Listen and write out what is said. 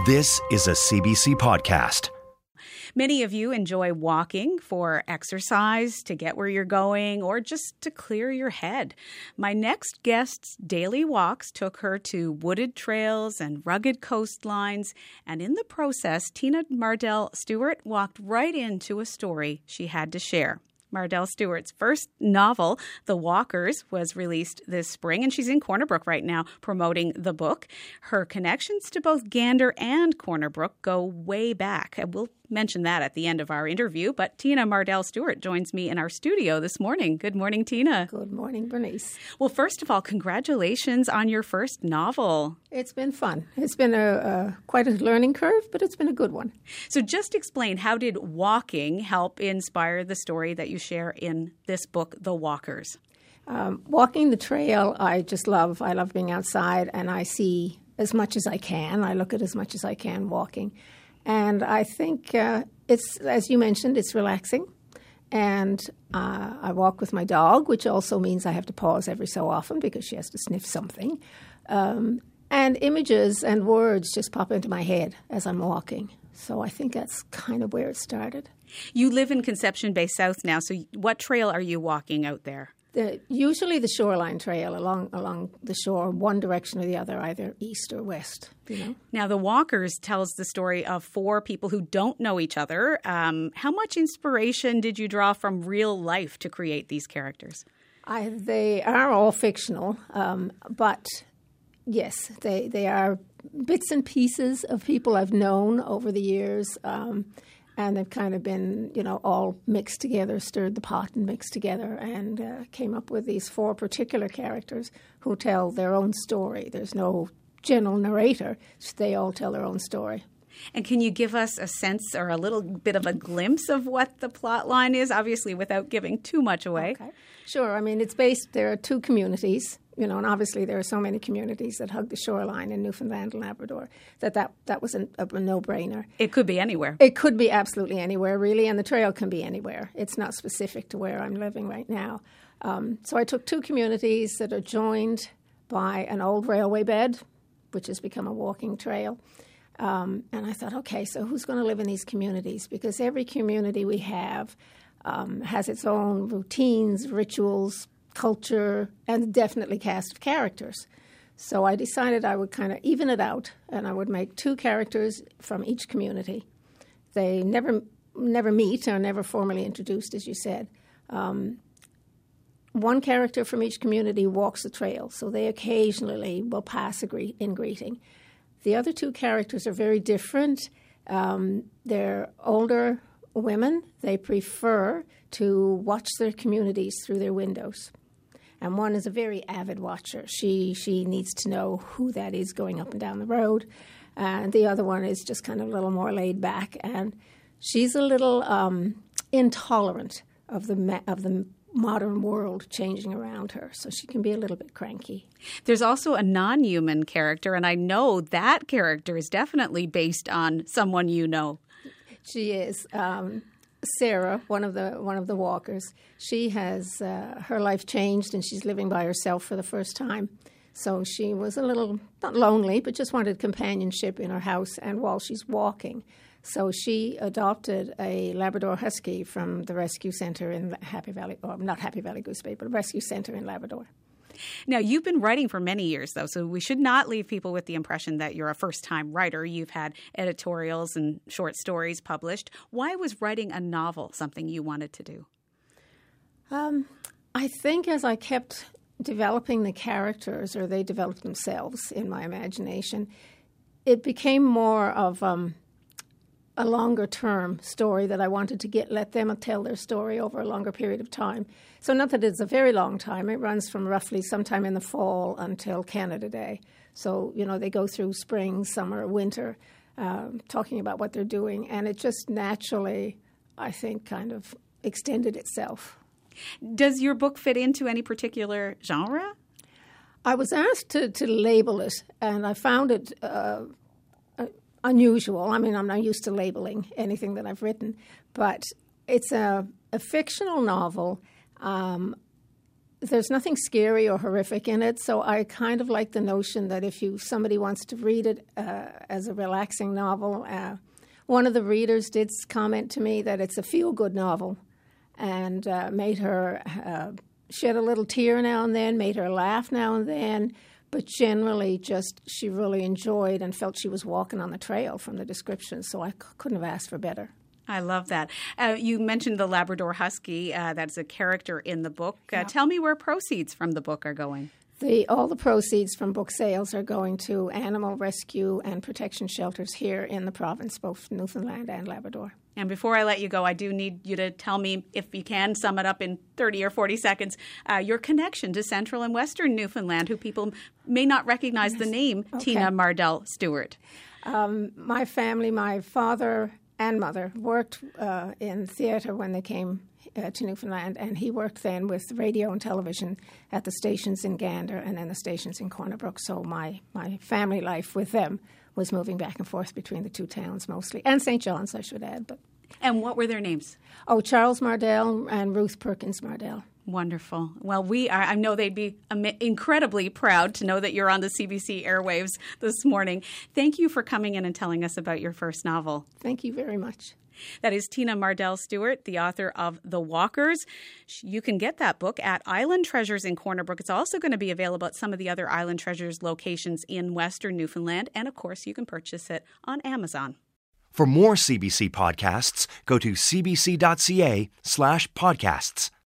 This is a CBC podcast. Many of you enjoy walking for exercise, to get where you're going, or just to clear your head. My next guest's daily walks took her to wooded trails and rugged coastlines, and in the process, Tina Mardell Stewart walked right into a story she had to share. Mardell Stewart's first novel, The Walkers, was released this spring, and she's in Corner Brook right now promoting the book. Her connections to both Gander and Corner Brook go way back. We'll mention that at the end of our interview, but Tina Mardell Stewart joins me in our studio this morning. Good morning, Tina. Good morning, Bernice. Well, first of all, congratulations on your first novel. It's been fun. It's been quite a learning curve, but it's been a good one. So just explain, how did walking help inspire the story that you share in this book, The Walkers? Walking the trail, I just love. I love being outside, and I see as much as I can. I look at as much as I can walking. And I think it's, as you mentioned, it's relaxing. And I walk with my dog, which also means I have to pause every so often because she has to sniff something. And images and words just pop into my head as I'm walking. So I think that's kind of where it started. You live in Conception Bay South now, so what trail are you walking out there? Usually the shoreline trail along the shore, one direction or the other, either east or west. You know? Now, The Walkers tells the story of four people who don't know each other. How much inspiration did you draw from real life to create these characters? They are all fictional, but yes, they are bits and pieces of people I've known over the years. And they've kind of been, all mixed together, stirred the pot and mixed together, and came up with these four particular characters who tell their own story. There's no general narrator. They all tell their own story. And can you give us a sense or a little bit of a glimpse of what the plot line is, obviously without giving too much away? Okay. Sure. I mean, there are two communities, and obviously there are so many communities that hug the shoreline in Newfoundland and Labrador that was a no-brainer. It could be anywhere. It could be absolutely anywhere, really, and the trail can be anywhere. It's not specific to where I'm living right now. So I took two communities that are joined by an old railway bed, which has become a walking trail. And I thought, okay, so who's going to live in these communities? Because every community we have has its own routines, rituals, culture, and definitely cast of characters. So I decided I would kind of even it out, and I would make two characters from each community. They never meet or never formally introduced, as you said. One character from each community walks the trail, so they occasionally will pass in greeting. The other two characters are very different. They're older women. They prefer to watch their communities through their windows. And one is a very avid watcher. She needs to know who that is going up and down the road. And the other one is just kind of a little more laid back. And she's a little intolerant of the modern world changing around her, so she can be a little bit cranky. There's also a non-human character, and I know that character is definitely based on someone you know. She is. Sarah, one of the walkers, she has her life changed, and she's living by herself for the first time. So she was a little, not lonely, but just wanted companionship in her house and while she's walking. So she adopted a Labrador Husky from the rescue center in Happy Valley, or not Happy Valley Goose Bay, but a rescue center in Labrador. Now, you've been writing for many years, though, so we should not leave people with the impression that you're a first-time writer. You've had editorials and short stories published. Why was writing a novel something you wanted to do? I think as I kept developing the characters, or they developed themselves in my imagination, it became more of a longer-term story that I wanted to let them tell their story over a longer period of time. So not that it's a very long time. It runs from roughly sometime in the fall until Canada Day. So, they go through spring, summer, winter, talking about what they're doing. And it just naturally, I think, kind of extended itself. Does your book fit into any particular genre? I was asked to label it, and I found it unusual. I mean, I'm not used to labeling anything that I've written, but it's a fictional novel there's nothing scary or horrific in it, so I kind of like the notion that if somebody wants to read it as a relaxing novel, one of the readers did comment to me that it's a feel-good novel and made her shed a little tear now and then, made her laugh now and then, but generally just she really enjoyed and felt she was walking on the trail from the description, so I couldn't have asked for better. I love that. You mentioned the Labrador Husky. That's a character in the book. Yeah. Tell me where proceeds from the book are going. All the proceeds from book sales are going to animal rescue and protection shelters here in the province, both Newfoundland and Labrador. And before I let you go, I do need you to tell me, if you can sum it up in 30 or 40 seconds, your connection to Central and Western Newfoundland, who people may not recognize the name Tina Mardell Stewart. My family, my father and mother, worked in theatre when they came to Newfoundland, and he worked then with radio and television at the stations in Gander and then the stations in Corner Brook. So my family life with them was moving back and forth between the two towns mostly, and St. John's, I should add. And what were their names? Oh, Charles Mardell and Ruth Perkins Mardell. Wonderful. Well, I know they'd be incredibly proud to know that you're on the CBC airwaves this morning. Thank you for coming in and telling us about your first novel. Thank you very much. That is Tina Mardell Stewart, the author of The Walkers. You can get that book at Island Treasures in Corner Brook. It's also going to be available at some of the other Island Treasures locations in Western Newfoundland. And, of course, you can purchase it on Amazon. For more CBC podcasts, go to cbc.ca/podcasts.